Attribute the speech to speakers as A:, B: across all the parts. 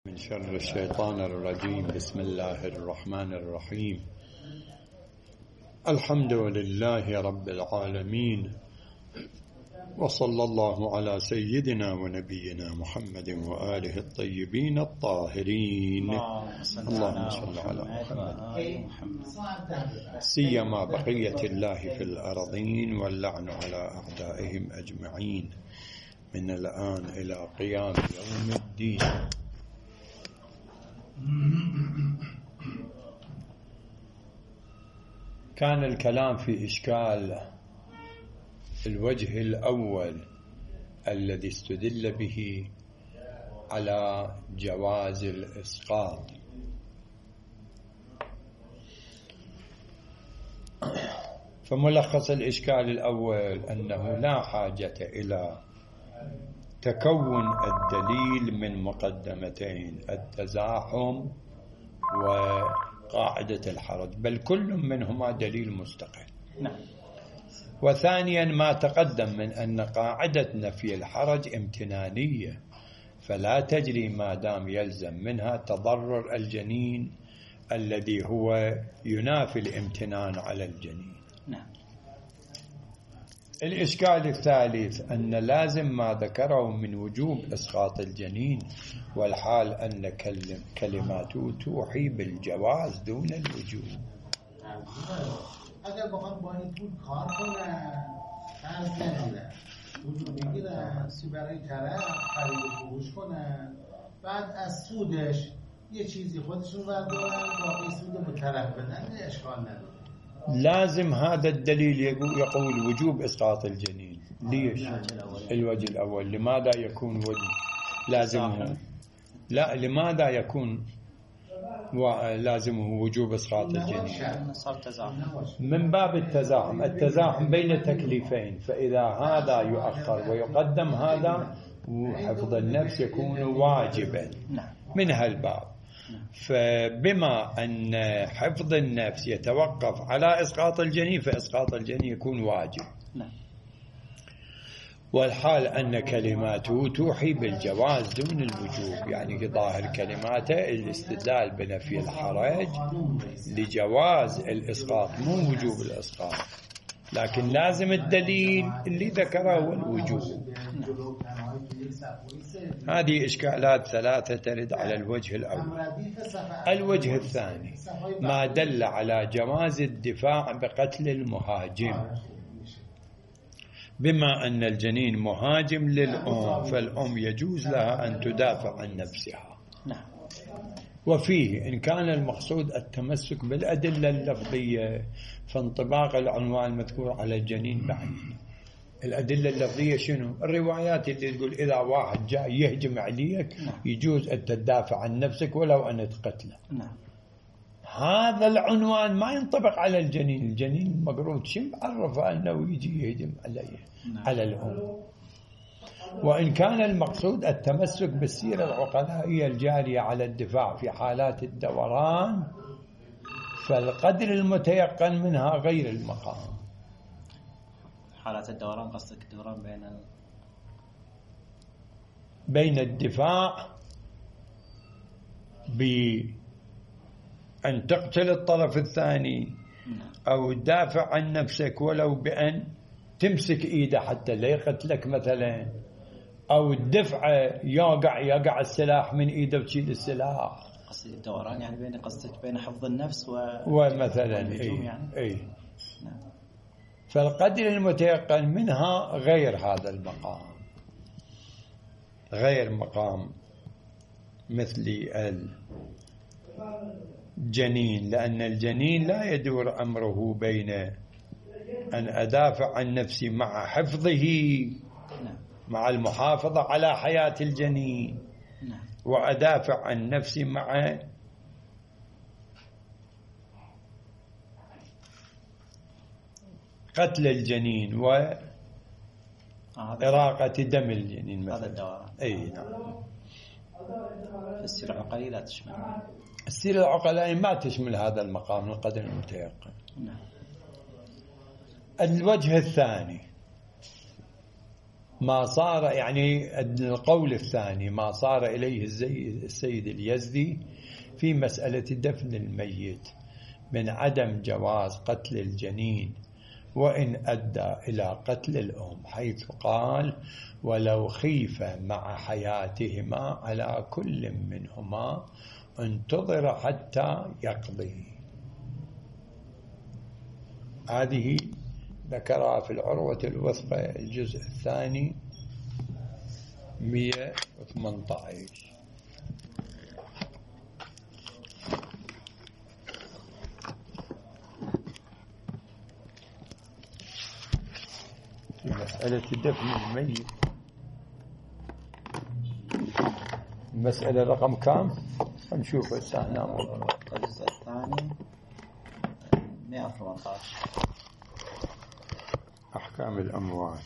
A: من شر الشيطان الرجيم. بسم الله الرحمن الرحيم. الحمد لله رب العالمين، وصلى الله على سيدنا ونبينا محمد وآله الطيبين الطاهرين. اللهم صل على محمد سيما بقية الله في الأرضين، واللعن على أعدائهم أجمعين من الآن إلى قيام يوم الدين. كان الكلام في إشكال الوجه الأول الذي استدل به على جواز الإسقاط. فملخص الإشكال الأول أنه لا حاجة إلى تكون الدليل من مقدمتين: التزاحم وقاعدة الحرج، بل كل منهما دليل مستقل. وثانيا ما تقدم من أن قاعدة نفي الحرج امتنانية، فلا تجري ما دام يلزم منها تضرر الجنين الذي هو ينافي الامتنان على الجنين. الإشكال الثالث أن لازم ما ذكره من وجوب إسقاط الجنين، والحال أن كلماته توحي بالجواز دون الوجوب.
B: اگر بخوام با این پول کار کنن قرض نگیرن، وجود بگیرن، سی برای طرف خرید و فروش کنن، بعد از سودش یه چیزی خودشون بردارن، باقی سود به طرف بدن، اشکال نداره.
A: لازم هذا الدليل يقول وجوب إسقاط الجنين. ليش؟ الوجه الأول لماذا يكون وجه لازمه؟ لا، لماذا يكون لازمه وجوب إسقاط الجنين؟ من باب التزاحم بين تكليفين، فإذا هذا يؤخر ويقدم هذا، حفظ النفس يكون واجبا من هالباب. فبما أن حفظ النفس يتوقف على إسقاط الجنين، فإسقاط الجنين يكون واجب. والحال أن كلماته توحي بالجواز دون الوجوب، يعني ظاهر كلماته الاستدلال بنفي الحرج لجواز الإسقاط مو وجوب الإسقاط، لكن لازم الدليل اللي ذكره هو الوجوب. هذه إشكالات ثلاثة ترد على الوجه الأول. الوجه الثاني ما دل على جواز الدفاع بقتل المهاجم، بما أن الجنين مهاجم للأم، فالأم يجوز لها أن تدافع عن نفسها. وفيه إن كان المقصود التمسك بالأدلة اللفظية، فانطباق العنوان المذكور على الجنين بعيد. الأدلة اللفظية شنو؟ الروايات اللي تقول إذا واحد جاء يهجم عليك يجوز أن تدافع عن نفسك ولو أن تقتله. هذا العنوان ما ينطبق على الجنين. الجنين المقرود شو عرفه أنه يجي يهجم عليه على الأم؟ وإن كان المقصود التمسك بالسيرة العقلائية الجارية على الدفاع في حالات الدوران، فالقدر المتيقن منها غير المقام.
C: حالات الدوران قصدك الدوران
A: بين الدفاع بأن تقتل الطرف الثاني، أو تدافع عن نفسك ولو بأن تمسك إيده حتى لا يقتلك مثلا، أو الدفع يقع السلاح من إيده وتشيل السلاح.
C: قصدك الدوران يعني قصدك بين حفظ النفس
A: ومثلا أي. فالقدر المتيقن منها غير هذا المقام، غير مقام مثل الجنين، لأن الجنين لا يدور أمره بين أن أدافع عن نفسي مع حفظه، مع المحافظة على حياة الجنين، وأدافع عن نفسي مع قتل الجنين وإراقة دم الجنين.
C: هذا الدوران.
A: أي نعم.
C: السيرة العقلية لا تشمل.
A: السيرة العقلية ما تشمل هذا المقام القدر المتيقن. الوجه الثاني ما صار يعني القول الثاني ما صار إليه السيد اليزدي في مسألة دفن الميت من عدم جواز قتل الجنين وإن أدى إلى قتل الأم، حيث قال ولو خيف مع حياتهما على كل منهما انتظر حتى يقضي. هذه ذكرها في العروة الوثقى الجزء الثاني 118. في مسألة دفن الميت، المسألة رقم كام؟ نشوف الساعة.
C: الجزء الثاني 118
A: أحكام الأموات،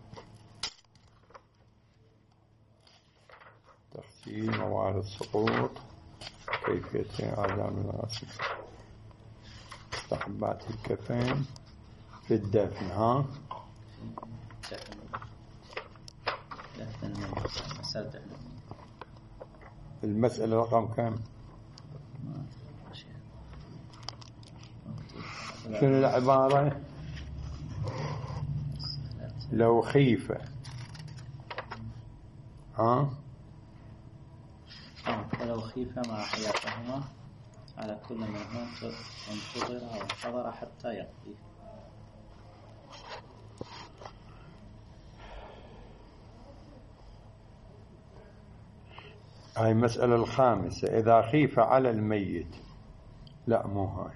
A: تخزين موارد سقوط، كيفية إعدام الغسل، مستحبات الكفن في الدفن. ها المسألة رقم كم؟ شنو العبارة؟ لو خيف
C: ولو خيف مع حياتهما على كل منهما انتظر وانتظر حتى يقضي.
A: هاي المسألة الخامسة، إذا خيف على الميت. لا مو هاي،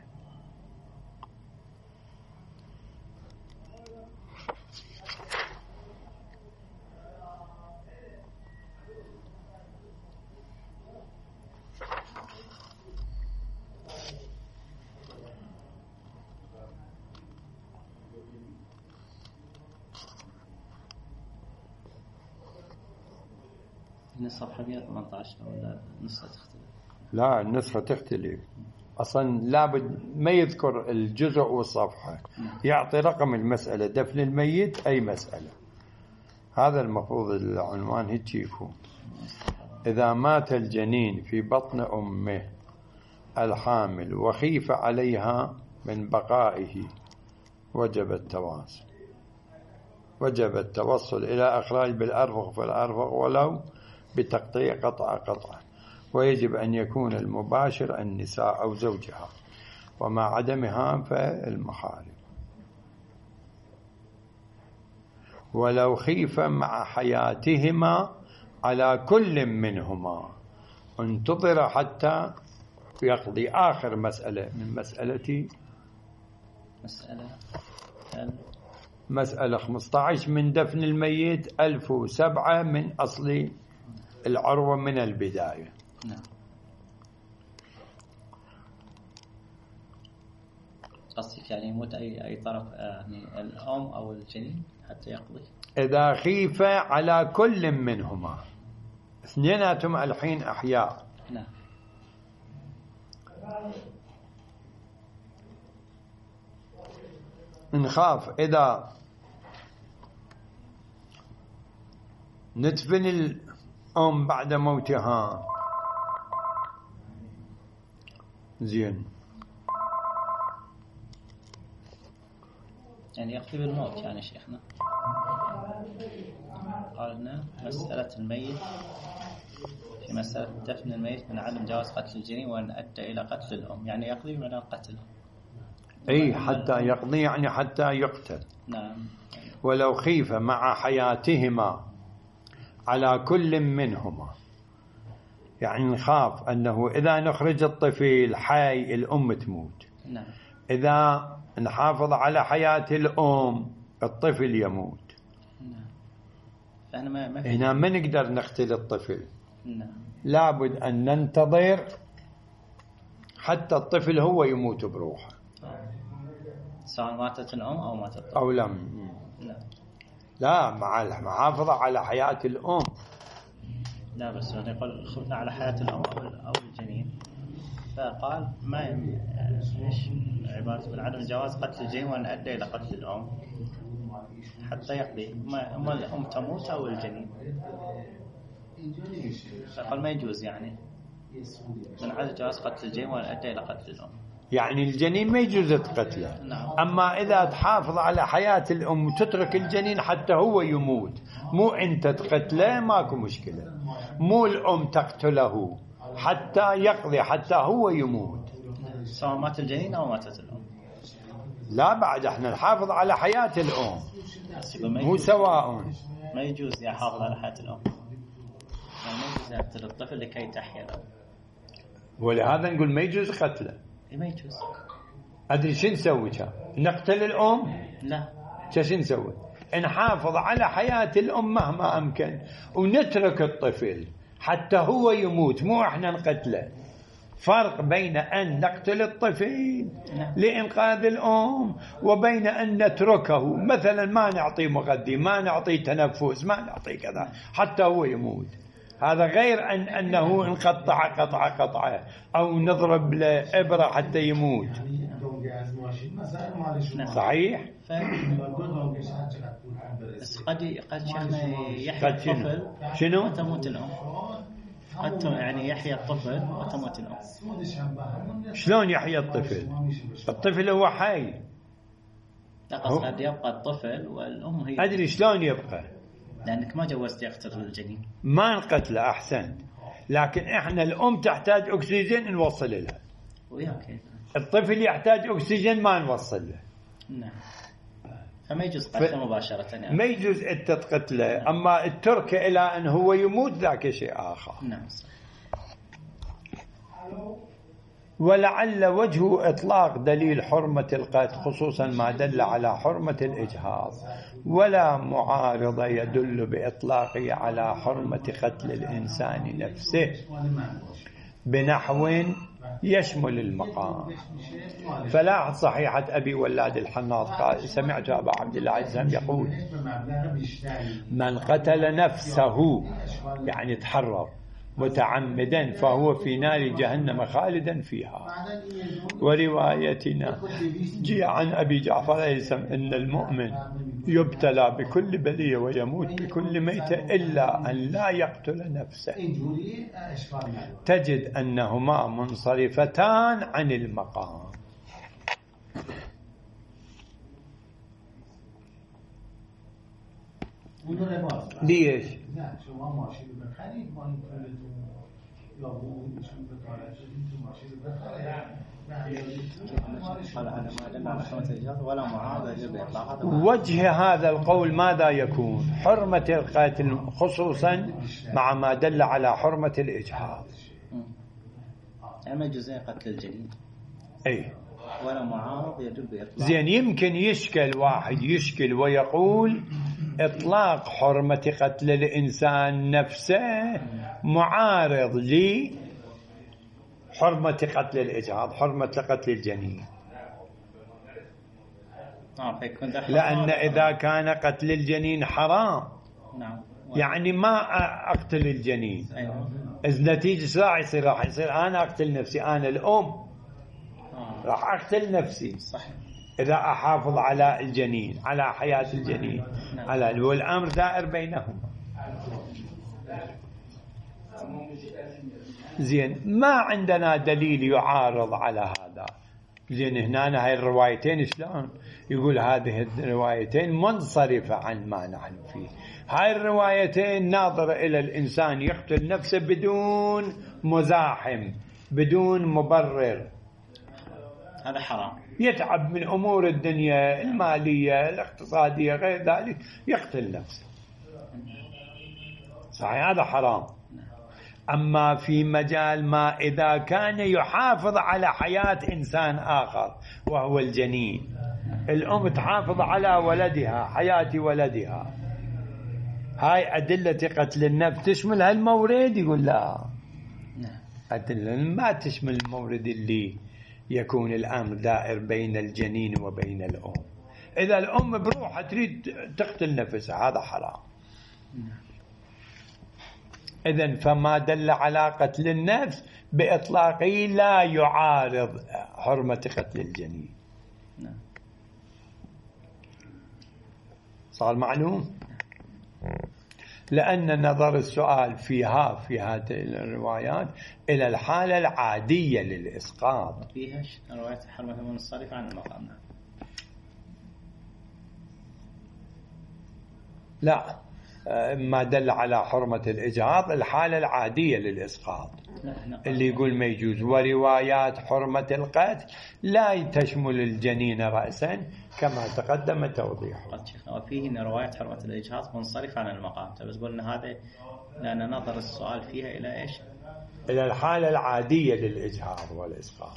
C: الصفحة 118 ولا النسخة تختلف؟
A: لا النسخة تختلف أصلا، لابد ما يذكر الجزء والصفحة، يعطي رقم المسألة، دفن الميت أي مسألة. هذا المفروض العنوان هيك يكون. إذا مات الجنين في بطن أمه الحامل وخيف عليها من بقائه وجب التوصل إلى إخراج بالأرفق فالأرفق ولو بتقطيع قطعة، ويجب أن يكون المباشر النساء أو زوجها، ومع عدمها فالمخالف. ولو خيف مع حياتهما على كل منهما انتظر حتى يقضي. آخر مسألة من مسألة 15 من دفن الميت 1007 من أصل العروة من البداية.
C: نعم. قصدك يعني يموت أي طرف، يعني الأم أو الجنين حتى يقضي.
A: إذا خيف على كل منهما، اثنيناتهم الحين أحياء.
C: نعم.
A: نخاف إذا ندفن الأم بعد موتها، زين،
C: يعني يقضي بالموت يعني شيخنا. قالنا مسألة الميت، في مسألة دفن الميت من عدم جواز قتل الجنين وأن أدى إلى قتل الأم، يعني يقضي من القتل.
A: أي حتى يقضي يعني حتى يقتل.
C: نعم.
A: ولو خيف مع حياتهما على كل منهما، يعني نخاف أنه إذا نخرج الطفل حي الأم تموت.
C: نعم.
A: إذا نحافظ على حياة الأم الطفل يموت.
C: نعم. فأنا
A: هنا ما نقدر نقتل الطفل.
C: نعم. لابد
A: أن ننتظر حتى الطفل هو يموت بروحه،
C: سواء ماتت الأم أو ماتت الطفل
A: أو لم. لا مع المحافظة على حياة الأم.
C: لا بس يعني يقول خفنا على حياة الأم أو الجنين، فقال ما ايش عبارة من عدم جواز قتل الجنين وأن أدى إلى قتل الأم. حتى يقضي ما الأم تموت أو الجنين. فقال ما يجوز يعني من عدم جواز قتل الجنين وأن أدى إلى قتل الأم.
A: يعني الجنين ما يجوز قتله.
C: نعم.
A: أما إذا تحافظ على حياة الأم وتترك الجنين حتى هو يموت، مو أنت تقتله ماكو مشكلة، مو الأم تقتله حتى يقضي حتى هو يموت،
C: سواء مات الجنين أو ماتت الأم.
A: لا بعد احنا نحافظ على حياة الأم مو سواء.
C: ما يجوز يحافظ على حياة الأم، يعني ما يجوز يقتل الطفل لكي تحيا الأم،
A: ولهذا نقول ما يجوز قتله.
C: ما يجوز.
A: أدري شو نسوي؟ نقتل الأم؟
C: لا.
A: شو نسوي؟ نحافظ على حياة الأم مهما أمكن ونترك الطفل حتى هو يموت، مو احنا نقتله. فرق بين أن نقتل الطفل لإنقاذ الأم وبين أن نتركه، مثلا ما نعطيه مغذي، ما نعطيه تنفس، ما نعطيه كذا حتى هو يموت. هذا غير أنه انقطع قطعة أو نضرب له إبرة حتى يموت. صحيح؟
C: بس قد يحيى الطفل
A: شنو؟
C: وتموت الأم. قد يعني يحيى الطفل وتموت الأم.
A: شلون يحيى الطفل؟ الطفل هو حي.
C: قد يبقى الطفل والأم هي.
A: أدري شلون يبقى؟
C: لأنك ما جوزت يقتل الجنين.
A: ما نقتله أحسن، لكن إحنا الأم تحتاج أكسجين نوصل لها.
C: وياك.
A: الطفل يحتاج أكسجين ما نوصل له.
C: نعم. فما يجوز قتله مباشرة يعني.
A: ما يجوز أنت تقتله، أما الترك إلى أن هو يموت ذاك شيء آخر.
C: نعم.
A: ولعل وجه إطلاق دليل حرمة القتل خصوصا ما دل على حرمة الإجهاض، ولا معارض يدل بإطلاقه على حرمة قتل الإنسان نفسه بنحو يشمل المقام. فلاحظ صحيحة أبي ولاد الحناط قال سمعت أبا عبد الله العزام يقول من قتل نفسه يعني تحرر متعمدا فهو في نار جهنم خالدا فيها. وروايتنا جاء عن أبي جعفر إن المؤمن يبتلى بكل بلية ويموت بكل ميتة إلا أن لا يقتل نفسه. تجد أنهما منصرفتان عن المقام. ليش؟ وجه هذا القول ماذا يكون؟ حرمة القتل خصوصا مع ما دل على حرمة الإجهاض.
C: أما جزء قتل الجنين
A: أي
C: ولا معارض يدل بإطلاق.
A: زين يمكن يشكل واحد يشكل ويقول إطلاق حرمة قتل الإنسان نفسه معارض لحرمة قتل الإجهاض، حرمة قتل الجنين. لأن إذا كان قتل الجنين حرام يعني ما أقتل الجنين. إذا نتيجة راح يصير أنا أقتل نفسي، أنا الأم راح أقتل نفسي إذا أحافظ على الجنين على حياة الجنين على والأمر دائر بينهما. زين ما عندنا دليل يعارض على هذا. زين هنا هاي الروايتين شلون يقول هذه الروايتين منصرفة عن ما نحن فيه. هاي الروايتين ناظرة إلى الإنسان يقتل نفسه بدون مزاحم بدون مبرر،
C: هذا حرام،
A: يتعب من أمور الدنيا المالية الاقتصادية غير ذلك يقتل نفسه، صحيح هذا حرام. أما في مجال ما إذا كان يحافظ على حياة إنسان آخر وهو الجنين، الأم تحافظ على ولدها حياة ولدها، هاي أدلة قتل النفس تشمل هالمورد؟ يقول لا، أدلة ما تشمل المورد اللي يكون الأمر دائر بين الجنين وبين الأم. إذا الأم بروحها تريد تقتل نفسها هذا حرام. إذن فما دل على قتل النفس بإطلاقه لا يعارض حرمة قتل الجنين. صح. صار معلوم. لأن نظر السؤال في هذه الروايات إلى الحالة العادية للإسقاط.
C: فيها رواية حرمة المنصرف عن المقام.
A: لا، ما دل على حرمة الإجهاض الحالة العادية للإسقاط اللي يقول ما يجوز. وروايات حرمة القتل لا تشمل الجنين رأسا كما تقدم توضيحه.
C: وفيه إن رواية حرمة الإجهاض منصرف عن المقام. بس قلنا هذا لأن نظر السؤال فيها إلى إيش؟
A: إلى الحالة العادية للإجهاض والإسقاط،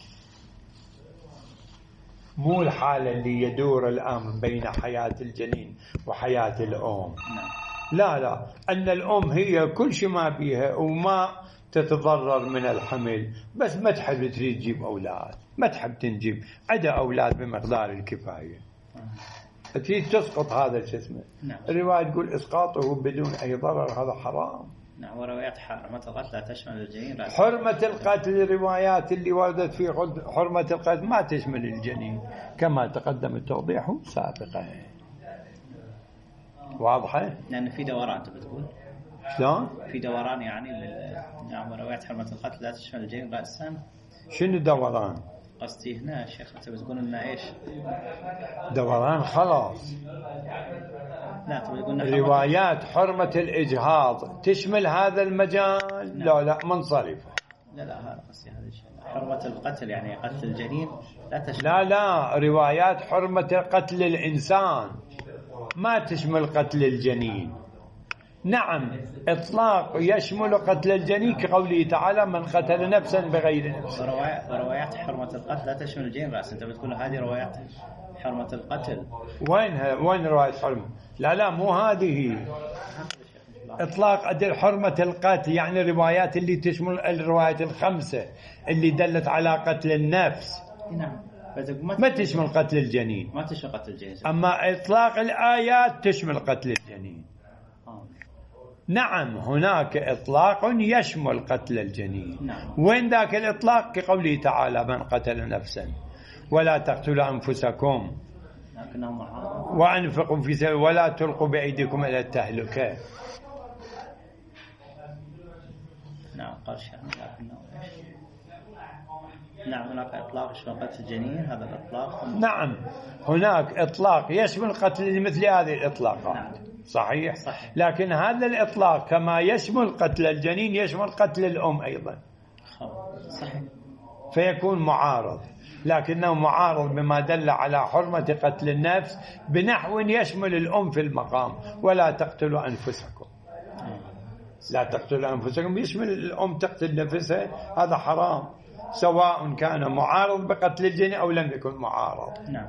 A: مو الحالة اللي يدور الأمر بين حياة الجنين وحياة الأم. لا، أن الأم هي كل شيء ما بيها وما تتضرر من الحمل، بس ما تحب تريد تجيب أولاد، ما تحب تنجب، عدا أولاد بمقدار الكفاية، تريد تسقط هذا الجسم. الرواية تقول إسقاطه بدون أي ضرر هذا حرام.
C: نعم. وروايات حرمة القتل لا تشمل الجنين.
A: حرمة القتل الروايات اللي وردت في حرمة القتل ما تشمل الجنين كما تقدم التوضيح سابقا. واضحة؟
C: لأن في دوران تبي تقول.
A: شلون؟
C: في دوران يعني نعم. روايات حرمة القتل لا تشمل الجنين رأسا.
A: شنو دوران؟
C: قصدي هنا شيخ تبي تقول إنه إيش؟
A: دوران خلاص.
C: لا تبي تقول
A: روايات حرمة الإجهاض تشمل هذا المجال؟ لا منصرفة.
C: لا هذا قصدي هذا الشيء. حرمة القتل يعني قتل الجنين لا تشمل.
A: لا روايات حرمة قتل الإنسان ما تشمل قتل الجنين. نعم، إطلاق يشمل قتل الجنين كقوله تعالى من قتل نفسا بغير نفس.
C: وروايات حرمة القتل لا تشمل الجنين رأسا. أنت بتقول هذه روايات حرمة القتل.
A: وين رواية حرمة؟ لا مو هذه. إطلاق أدل حرمة القتل يعني الروايات اللي تشمل الروايات الخمسة اللي دلت على قتل النفس.
C: نعم.
A: ما تشمل قتل الجنين.
C: ما تشمل قتل الجنين.
A: أما إطلاق الآيات تشمل قتل الجنين. نعم، هناك إطلاق يشمل قتل الجنين.
C: نعم.
A: وين ذاك الإطلاق كقوله تعالى من قتل نفسا ولا تقتلوا أنفسكم وأنفقوا في سبيل ولا تلقوا بأيديكم إلى التهلكة.
C: نعم قال شيخ. نعم هناك إطلاق يشمل قتل الجنين. هذا الإطلاق.
A: نعم هناك إطلاق يشمل قتل مثل هذه الإطلاقات.
C: نعم.
A: صحيح. لكن هذا الإطلاق كما يشمل قتل الجنين يشمل قتل الأم أيضا.
C: صحيح.
A: فيكون معارض، لكنه معارض بما دل على حرمة قتل النفس بنحو يشمل الأم في المقام ولا تقتلوا أنفسكم. لا تقتلوا أنفسكم يشمل الأم تقتل نفسها، هذا حرام سواء كان معارض بقتل الجنين أو لم يكن معارض.
C: نعم.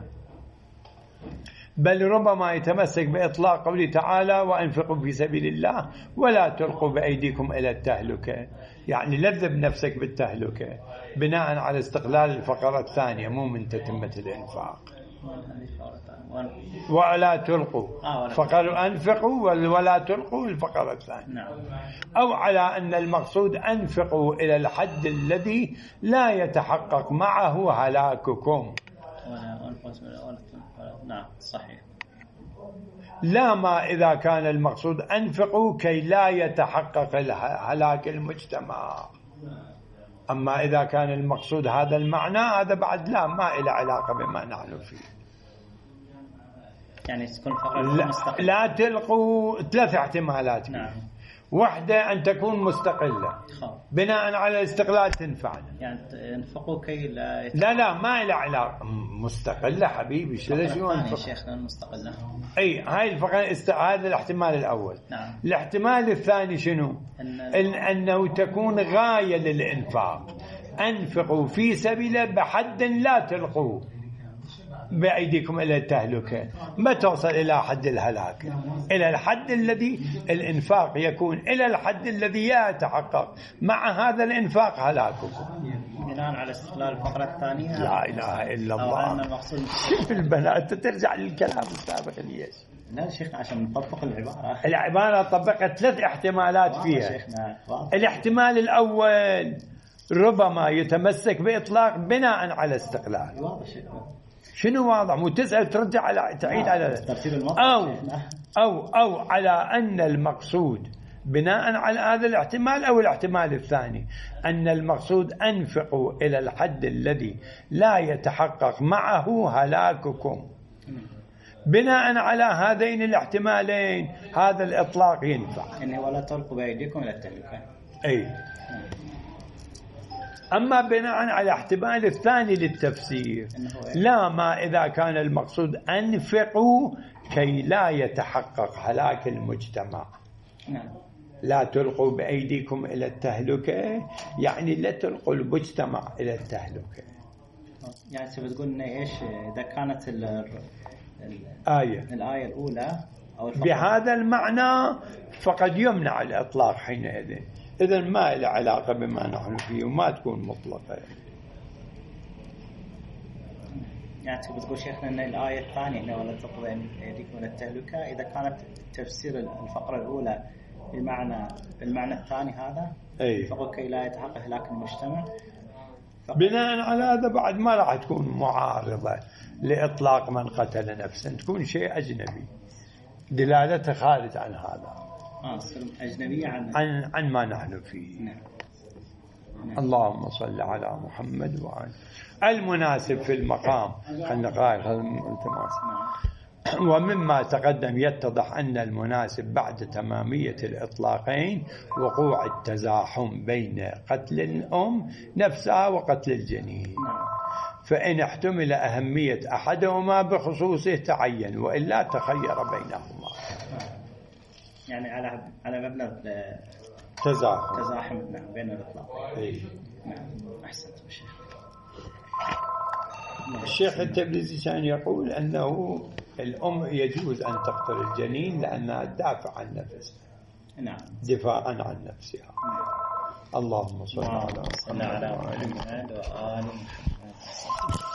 A: بل ربما يتمسك بإطلاق قوله تعالى وأنفقوا في سبيل الله ولا تلقوا بأيديكم إلى التهلكة، يعني لذب نفسك بالتهلكة بناء على استقلال الفقرة الثانية مو من تتمة الإنفاق. ولا تلقوا فقالوا أنفقوا ولا تلقوا الفقرة الثانية. أو على أن المقصود أنفقوا إلى الحد الذي لا يتحقق معه هلاككم.
C: نعم صحيح.
A: لا ما إذا كان المقصود أنفقوا كي لا يتحقق هلاك المجتمع. أما إذا كان المقصود هذا المعنى هذا بعد ما إلى علاقة بما نحن فيه.
C: يعني تكون فقرة
A: لا تلقوا 3 احتمالات.
C: نعم.
A: واحدة أن تكون مستقلة بناء على الاستقلال تنفعنا.
C: يعني ينفقوا كي لا
A: لا ما إلى علاقة. مستقلة حبيبي شو
C: شيخنا المستقلة.
A: أي هاي الفقرة هذا الاحتمال الأول.
C: نعم.
A: الاحتمال الثاني شنو؟ أنه تكون غاية للإنفاق. أنفقوا في سبيله بحد لا تلقوا بأيديكم إلى التهلكة، ما توصل إلى حد الهلاك، إلى الحد الذي الإنفاق يكون إلى الحد الذي يتحقق مع هذا الإنفاق هلاككم.
C: بناء على استقلال الفقرة الثانية.
A: لا إله إلا الله. شوف البنات ترجع للكلام السابق ليش؟
C: لا شيخنا عشان نطبق العبارة.
A: العبارة طبقت 3 احتمالات فيها. الاحتمال الأول ربما يتمسك بإطلاق بناء على استقلال. شنو واضح؟ مو تسأل ترجع على تعيد على أو على أن المقصود بناء على هذا الاحتمال أو الاحتمال الثاني أن المقصود أنفقوا إلى الحد الذي لا يتحقق معه هلاككم. بناء على هذين الاحتمالين هذا الإطلاق ينفع.
C: يعني ولا تلقوا بأيديكم إلى التهلكة.
A: أي. أما بناء على الاحتمال الثاني للتفسير لا، ما إذا كان المقصود أنفقوا كي لا يتحقق هلاك المجتمع. لا تلقوا بأيديكم إلى التهلكة يعني لا تلقوا المجتمع إلى التهلكة.
C: يعني بتقول إيش إذا كانت الآية الأولى أو
A: بهذا المعنى فقد يمنع الإطلاق حينئذ. إذا ما له علاقة بما نحن فيه وما تكون مطلقة.
C: يعني بتقول شيخنا أن الآية الثانية هنا ولا تلقوا بأيديكم إلى التهلكة إذا كانت تفسير الفقرة الأولى بالمعنى الثاني هذا فقط كي لا يتحقق هلاك المجتمع.
A: بناء على هذا بعد ما راح تكون معارضة لإطلاق من قتل نفسا، تكون شيء أجنبي دلالته خارج عن هذا.
C: أجنبية
A: عن ما نحن فيه. نعم. اللهم صل على محمد وآله. المناسب في المقام ومما تقدم يتضح أن المناسب بعد تمامية الإطلاقين وقوع التزاحم بين قتل الأم نفسها وقتل الجنين، فإن احتمل أهمية أحدهما بخصوصه تعين وإلا تخير بينهما.
C: يعني على مبنى
A: تزاحم
C: بين الإطلاقين.
A: نعم.
C: أحسنت
A: الشيخ التبريزي كان يقول أنه الأم يجوز أن تقتل الجنين لأنها تدافع عن نفسها.
C: نعم.
A: دفاعا عن نفسها.
C: نعم.
A: اللهم صل على
C: محمد وآل محمد.